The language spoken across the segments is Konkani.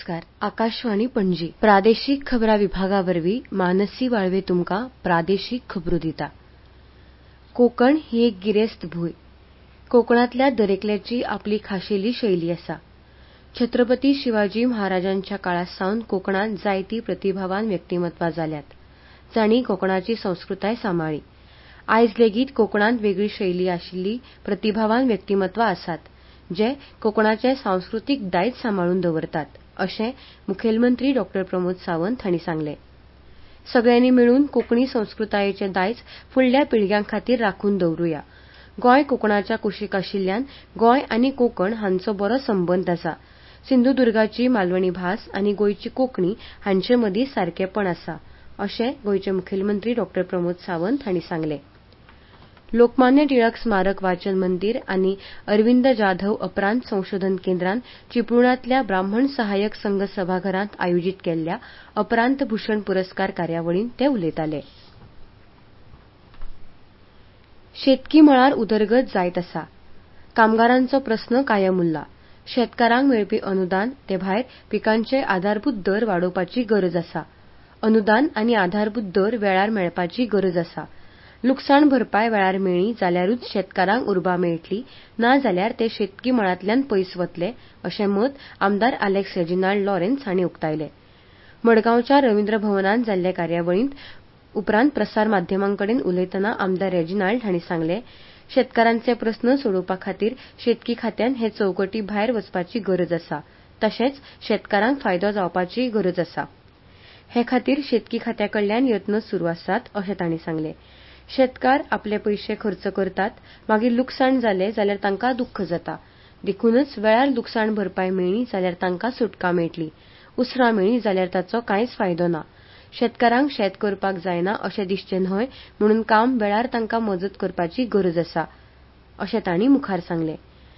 नमस्कार. आकाशवाणी पणजी प्रादेशिक खबरां विभागावरवीं मानसी वाळवे तुमकां प्रादेशीक खबरो दिता. कोकण ही एक गिरेस्त भूंय. कोकणांतल्या दरेकल्याची आपली खाशेली शैली आसा. छत्रपती शिवाजी महाराजांच्या काळासावन कोकणांत जायतीं प्रतिभावान व्यक्तिमत्वां जाल्यात. जांणी कोकणाची संस्कृताय सांबाळ्ळी. आयज लेगीत कोकणांत वेगळी शैली आशिल्ली प्रतिभावान व्यक्तिमत्वां आसात, जे कोकणाचें सांस्कृतीक दायज सांबाळून दवरतात, अशें मुखेलमंत्री डॉ. प्रमोद सावंत हांणी सांगलें. सगळ्यांनी मेळून कोंकणी संस्कृतायेचें दायज फुडल्या पिळग्यां खातीर राखून दवरुया. गोंय कोकणाच्या कुशीक आशिल्ल्यान गोंय आनी कोकण हांचो बरो संबंद आसा. सिंधुदुर्गाची मालवणी भास आनी गोंयची कोंकणी हांचे मदीं सारकेपण आसा, अशें गोंयचे मुखेलमंत्री डॉ. प्रमोद सावंत हांणी सांगलें. लोकमान्य टिळक स्मारक वाचन मंदिर आनी अरविंद जाधव अपरांत संशोधन केंद्रान चिपळूणांतल्या ब्राह्मण सहाय्यक संघ सभाघरांत आयोजीत केल्ल्या अपरांत भूषण पुरस्कार कार्यावळींत ते उलयताले. शेतकी मळार उदरगत जायत आसा. कामगारांचो प्रस्न कायम उरला. शेतकारांक मेळपी अनुदान ते भायर पिकांचे आधारभूत दर वाडोवपाची गरज आसा. अनुदान आनी आधारभूत दर वेळार मेळपाची गरज आसा. लुकसाण भरपाय वेळार मेळ्ळी जाल्यारूच शेतकारांक उर्बा मेळटली, ना जाल्यार ते शेतकी मळांतल्यान पयस वतले, अशें मत आमदार आलेक्स रेजिनाल्ड लॉरेन्स हांणी उक्तायलें. मडगांवच्या रवींद्र भवनांत जाल्ले कार्यावळींत उपरांत प्रसार माध्यमांकडेन उलयतना आमदार रेजिनाल्ड हांणी सांगलें, शेतकारांचे प्रस्न सोडोवपा खातीर शेतकी खात्यान हे चौकटी भायर वचपाची गरज आसा. तशेंच शेतकारांक फायदो जावपाचीय गरज आसा. हे खातीर शेतकी खात्या कडल्यान यत्न सुरू आसात, अशें तांणी सांगलें. शेतकार आपले पयशे खर्च करतात, मागीर लुकसाण जालें जाल्यार तांकां दुख्ख जाता. देखूनच वेळार लुकसाण भरपाय मेळ्ळी जाल्यार तांकां सुटका मेळटली. उसरां मेळ्ळी जाल्यार ताचो कांयच फायदो ना. शेतकारांक शेत करपाक जायना अशें दिसचें न्हय म्हणून काम वेळार तांकां मजत करपाची गरज आसा, अशें तांणी मुखार सांगलें.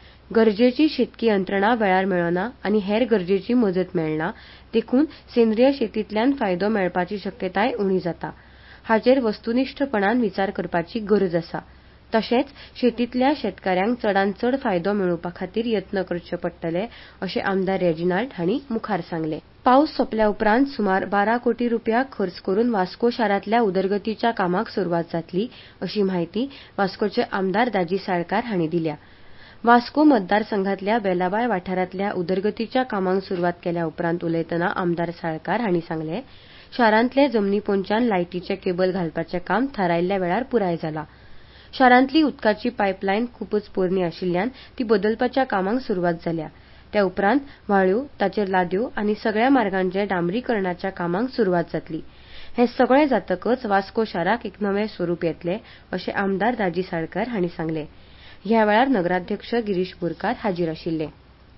गरजेची शेतकी यंत्रणा वेळार मेळना आनी हेर गरजेची मजत मेळना, देखून सेंद्रीय शेतींतल्यान फायदो मेळपाची शक्यताय उणी जाता. हाचेर वस्तुनिश्ठपणान विचार करपाची गरज आसा. तशेंच शेतींतल्या शेतकाऱ्यांक चडांत चड फायदो मेळोवपा खातीर यत्न करचे पडटले, अशें आमदार रेजिनाल्ड हांणी मुखार सांगलें. पावस सोंपल्या उपरांत सुमार 12 कोटी रुपया खर्च करून वास्को शारांतल्या उदरगतीच्या कामाक सुरवात जातली, अशी म्हायती वास्कोचे आमदार दाजी साळकार हांणी दिल्या. वास्को मतदारसंघांतल्या बेलाबाय वाठारांतल्या उदरगतीच्या कामांक सुरवात केल्या उपरांत उलयतना आमदार साळकार हांणी सांगलें, शारांतले जमनी पोंच्यान लायटीचे केबल घालपाचें काम थारायल्ल्या वेळार पुराय जालां. शारांतली उदकाची पायपलायन खूपच पोरणी आशिल्ल्यान ती बदलपाच्या कामांक सुरवात जाल्या. त्या उपरांत व्हाळ्यो, ताचेर लादयो आनी सगळ्या मार्गांचे डांबरीकरणाच्या कामांक सुरवात जातली. हें सगळें जातकच वास्को शाराक एक नवें स्वरूप येतलें, अशें आमदार दाजी साळकार हांणी सांगलें. ह्या वेळार नगराध्यक्ष गिरीश बोरकार हाजीर आशिल्ले.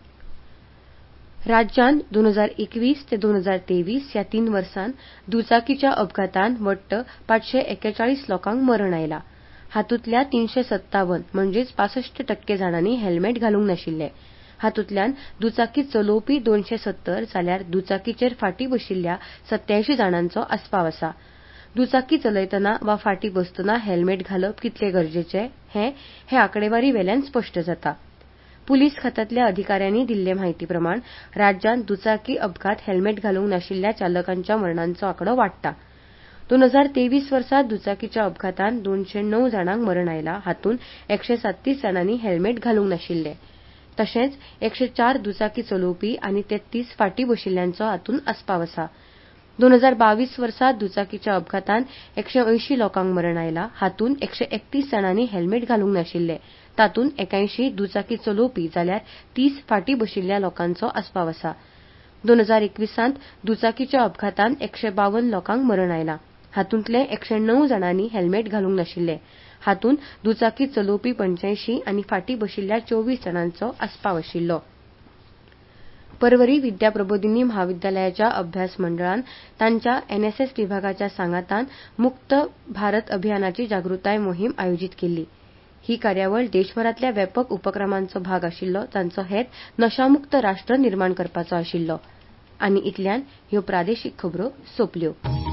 राज्यांत 2021 ते 2023 ह्या 3 वर्सांत दुचाकीच्या अपघातांत वट्ट 541 लोकांक मरण आयलां. हातूंतल्या 357 म्हणजेच 65% जाणांनी हेल्मेट घालूंक नाशिल्ले. हातूंतल्यान दुचाकी चलोवपी 270 जाल्यार दुचाकीचेर फाटीं बशिल्ल्या 87 जाणांचो आस्पाव आसा. दुचाकी चलयतना वा फाटीं बसतना हेल्मेट घालप कितले गरजेचे हे आंकडेवारी वेल्यान स्पश्ट जाता. पुलीस खात्यांतल्या अधिकाऱ्यांनी दिल्ले म्हायती प्रमाण राज्यांत दुचाकी अपघात हेल्मेट घालूंक नाशिल्ल्या चालकांच्या मरणांचो आंकडो वाडटा. 2023 वर्सा दुचाकीच्या अपघातांत 209 जाणांक मरण आयलां. हातूंत 137 जाणांनी हेल्मेट घालूंक नाशिल्ले. तशेंच 104 दुचाकी चलोवपी आनी 33 फाटीं बशिल्ल्यांचो हातूंत आस्पाव आसा. 2022 वर्सा दुचाकीच्या अपघातांत 180 लोकांक मरण आयलां. हातूंत 131 जाणांनी हेल्मेट घालूंक नाशिल्ले. तातूंत 81 दुचाकी चलोवपी जाल्यार 30 फाटीं बशिल्ल्या लोकांचो आस्पाव आसा. 2021 दुचाकीच्या अपघातांत 152 लोकांक मरण आयलां. हातूंतले 109 जाणांनी हेल्मेट घालूंक नाशिल्ले. हातूंत दुचाकी चलोवपी 85 आनी फाटीं बशिल्ल्या 24 जाणांचो आस्पाव आशिल्लो. पर्वरी विद्या प्रबोधिनी महाविद्यालयाच्या अभ्यास मंडळान तांच्या एनएसएस विभागाच्या सांगातान मुक्त भारत अभियानाची जागृताय मोहीम आयोजीत केल्ली. ही कार्यावळ देशभरांतल्या व्यापक उपक्रमांचो भाग आशिल्लो, जांचो हेत नशामुक्त राष्ट्र निर्माण करपाचो आशिल्लो. आनी इतल्यान ह्यो प्रादेशीक खबरो सोंपल्यो.